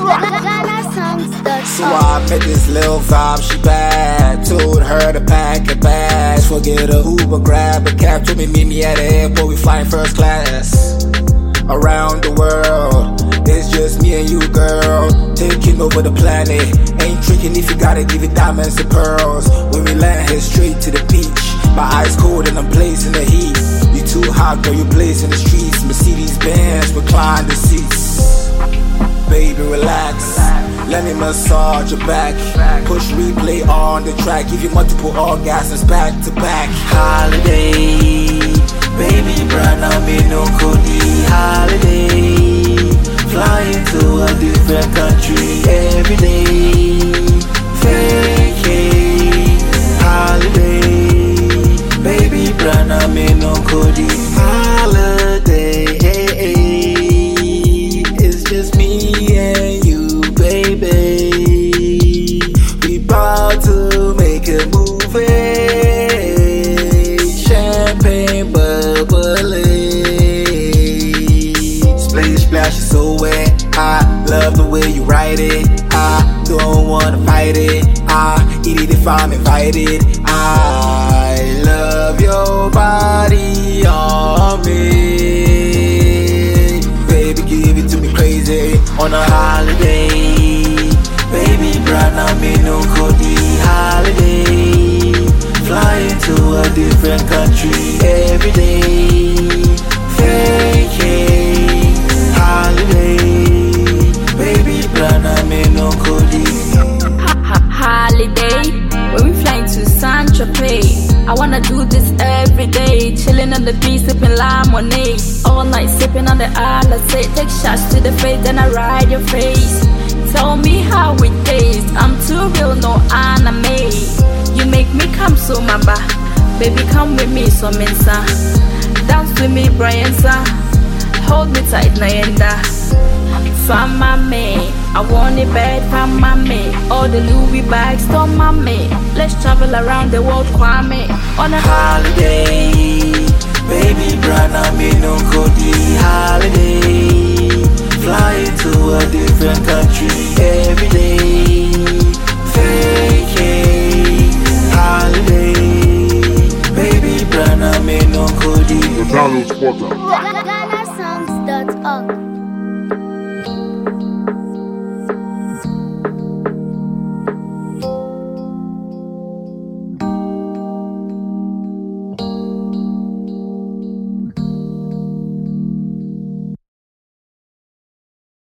So I met this little vibe, she bad. Told her to pack her bags, forget a Uber, grab a cab. Told me meet me at the airport, we flying first class. Around the world, it's just me and you, girl. Taking over the planet, ain't tricking if you gotta give it diamonds and pearls. When we land, head straight to the beach. My eyes cold and I'm blazing the heat. You too hot, girl, you blazing the streets. Mercedes-Benz, recline the seats. Baby, relax, let me massage your back. Push replay on the track, give you multiple orgasms back to back. Holiday, baby, brana me no kodi. Holiday, flying to a different country every day. Vacay, holiday, baby, brana me no kodi. Holiday, it's just me and you, baby. We about to make a movie. Champagne bubbling. Splash, splash, is so wet. I love the way you write it. I don't wanna fight it. I eat it if I'm invited. I love your body on me. Baby, give it to me crazy on a holiday. Baby, brana me no kodi. Holiday, flying to a different country every day. Vacay, holiday, baby, brana me no kodi. Holiday, when we flying to San Tropez. I wanna do this every day, chilling on the beach, sipping lemonade. All night sipping on the Alizé. Take shots to the face, then I ride your face. Tell me how it tastes, I'm too real, no anime. You make me come so mamba. Baby, come with me, so mensa. Dance with me, Brian, sir. Hold me tight, Nayenda. From my man, I want it bad from my man. All the Louis bags, from my man. Let's travel around the world, Kwame. On a holiday, baby, brana me no kodi. Holiday, flying to a